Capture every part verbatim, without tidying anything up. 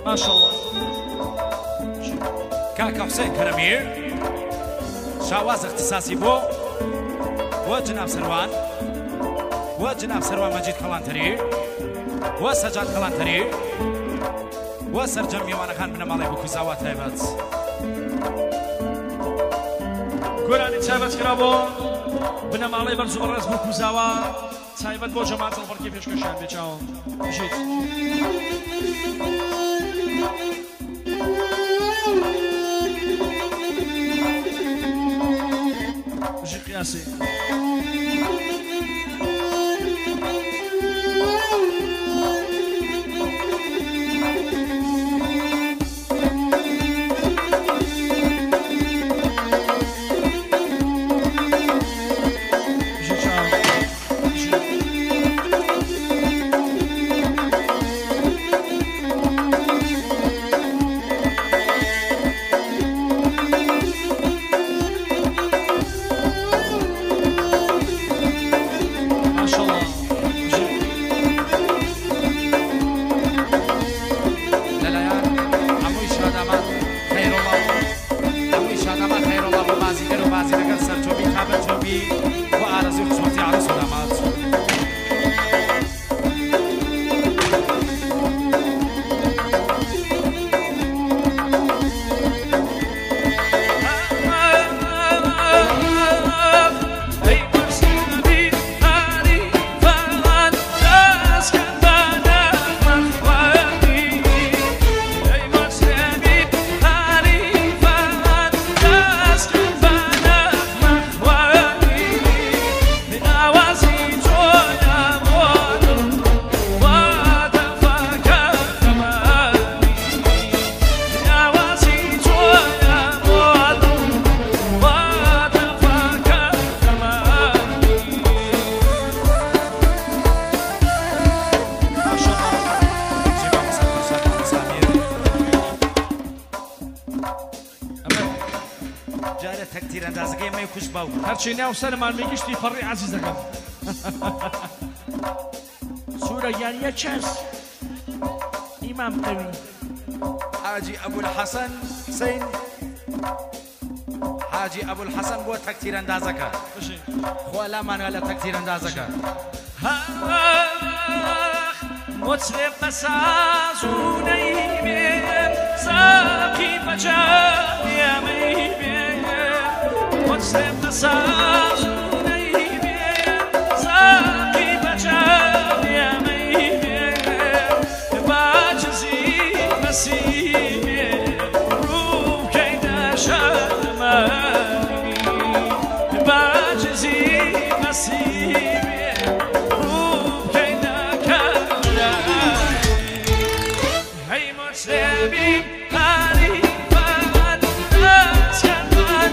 ما شاء الله. كاكا حسين كرمير شاواز اختصاصي بو وجناب سروان وجناب سروان مجيد كلانتري وسجاد كلانتري وسرجم ميوان خان بن مالي بكوزاوا تايبات گۆرانی تایبەت کرابۆ بنەماڵەی بەرز و بەڕێز بۆ کوزاوە تایبەت بۆ جەماعەت هەڵبەرکەی پێشکەشیان بێچاوە بژیت بژی قیاسی هرچی ناو سرمان میگشتی فری عزیزکم سوره یعنی چس امام قوی حاجی ابو الحسن حسین حاجی ابو الحسن بو تکتیر اندازکه خوالا مناله تکتیر اندازکه مطرب مسازونی بیم ساقی بجانی بیم مطرب مسازونی بیم ساقی بجانی بیم باجزی مسیبیم رو که نشدمانی باجزی مسیبیم Baby, honey, fun, let's get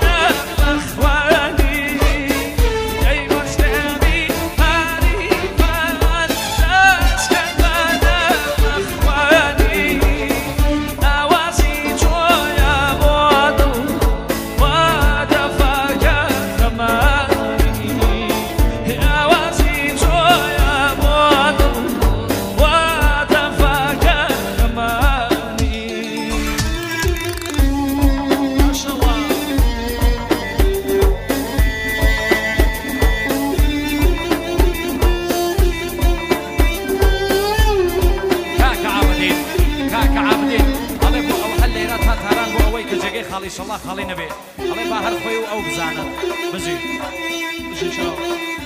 خاڵی شەڵا خاڵی نەبێ ئەڵێ با هەر خۆی و ئەو بزانن بژی بژی چاو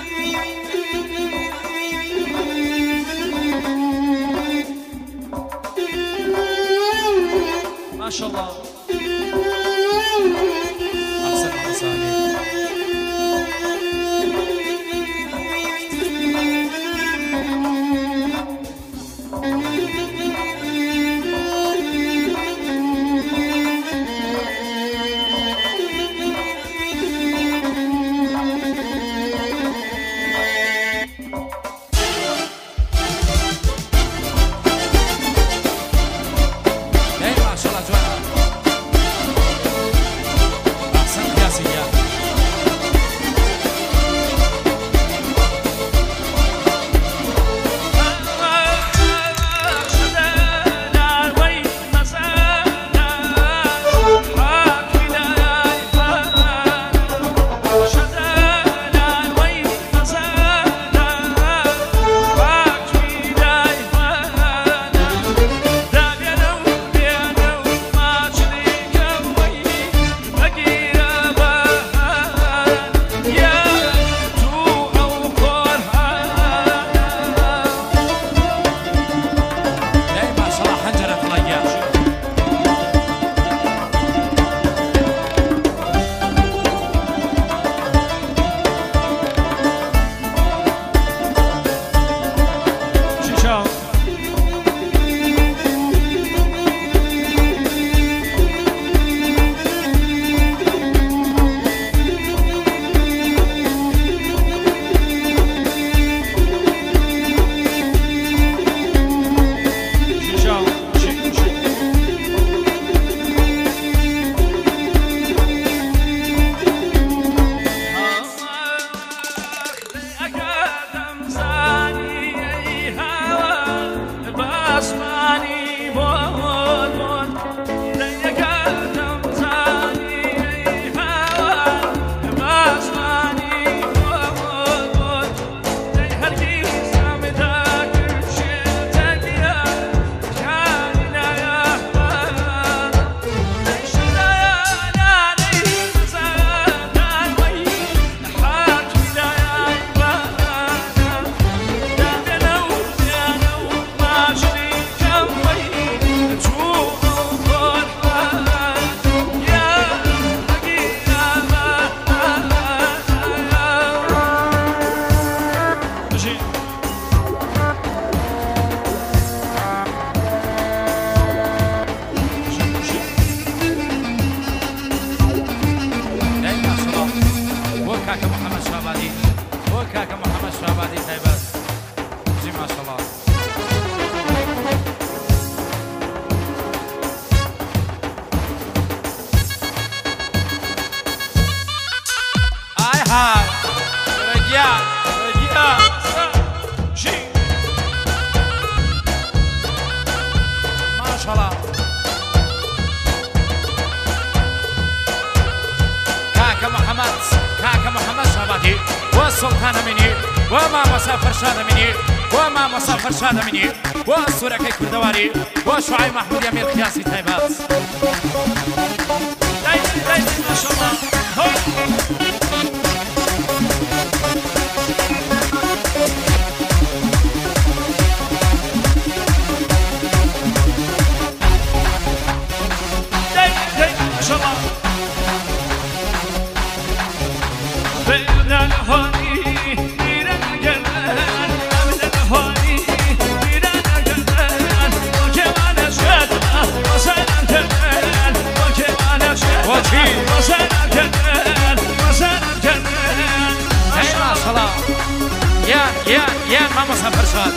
ماشەڵڵا ئەحسن حەسانی يا يا جي ما شاء الله كاكا محمد كاكا محمد شاباتي والسلطان مني وما مسافر شاد مني وما مسافر شاد مني وسوركي كردواري وشعيب محمود يمير خياسي تايبات داي داي ما شاء الله هو داي داي ما شاء الله بين الهوني ما شاء الله يا يا يا ما مسافر شاد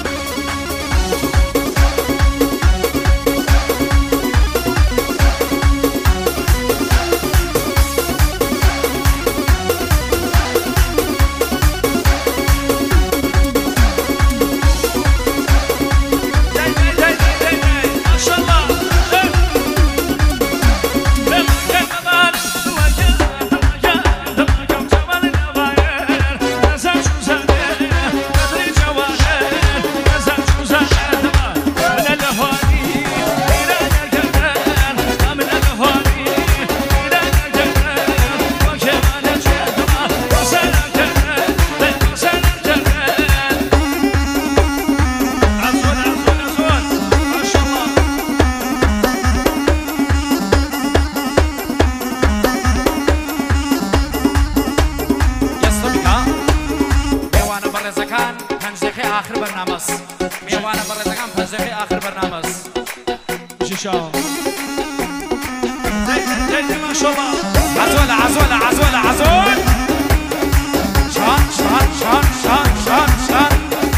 آخر برنامج میوانه بررسیدن پذیرایی آخر برنامج شیشا دیدی ماشاءالله عزول عزول عزول عزول شان شان شان شان شان شان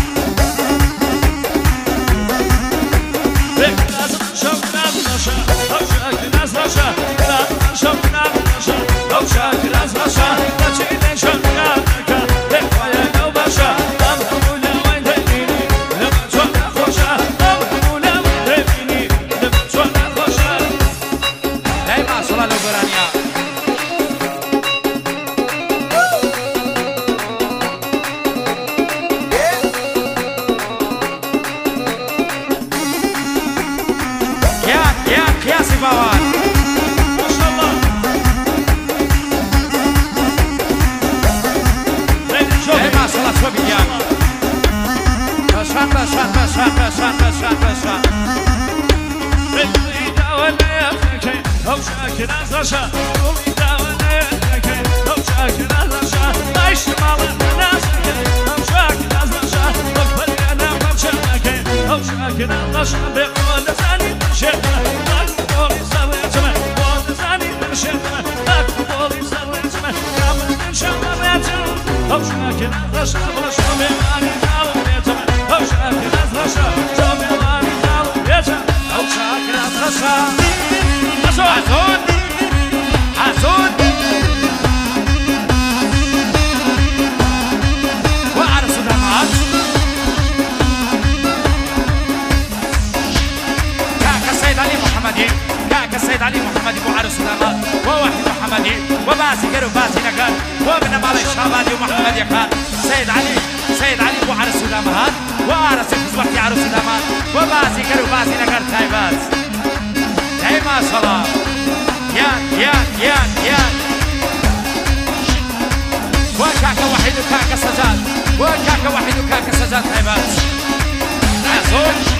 شوف ناس نشا لو شاك ناس نشا شوف ناس نشا لو شاك ناس نشا لا تشيل شوف ناس نشا لقيا لو بشا بشان بشان بشان بشان بشان بشان إذا ولا يفكر أو شاكر أزرشا إذا ولا يفكر أو شاكر أزرشا ما يشتمل الناس أو شاكر أزرشا أكبر أنا فرشاك أو شاكر أزرشا بقول ثاني شيخنا أكبر يسوي جمع قول ثاني شيخنا أكبر يسوي جمع كامل من شمرته أو شاكر أزرشا ولا شمر أنا أو شاكر أزرشا شمر أو شاكر أزرشا عزول عزول وعرس دمات كاك السيد علي محمدي كاك السيد علي محمدي وعرس دمات ووحد محمدي وباسي قرو باسي نقال وابن مالي شابادي ومحمدي خان سيد علي سيد علي وعرس دمات وعرس كسبتي عرس دمات وباسي قرو باسي نقال تايبات اي ما شاء الله يا يا يا يا وكاكا وحيد وكاكا سجاد وكاكا وحيد وكاكا سجاد تايبات عزول